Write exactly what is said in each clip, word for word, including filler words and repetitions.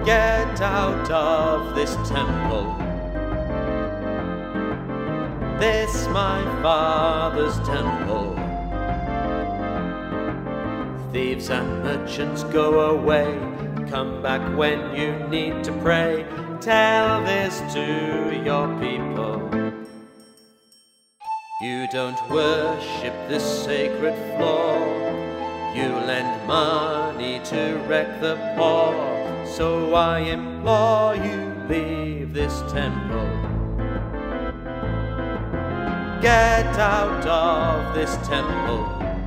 Get out of this temple. This my Father's temple. Thieves and merchants, go away. Come back when you need to pray. Tell this to your people. You don't worship this sacred floor. You lend money to wreck the poor. So I implore you, leave this temple. Get out of this temple.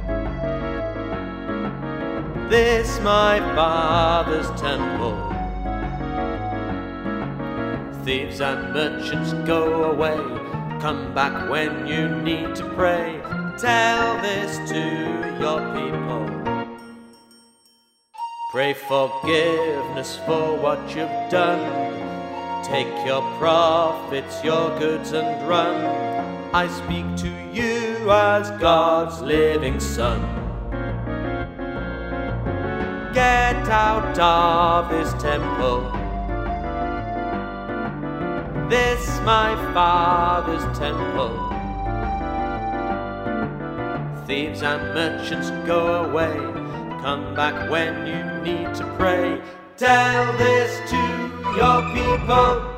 This my Father's temple. Thieves and merchants, go away. Come back when you need to pray. Tell this to your people. Pray forgiveness for what you've done. Take your profits, your goods, and run. I speak to you as God's living Son. Get out of this temple. This my Father's temple. Thieves and merchants, go away. Come back when you need to pray. Tell this to your people.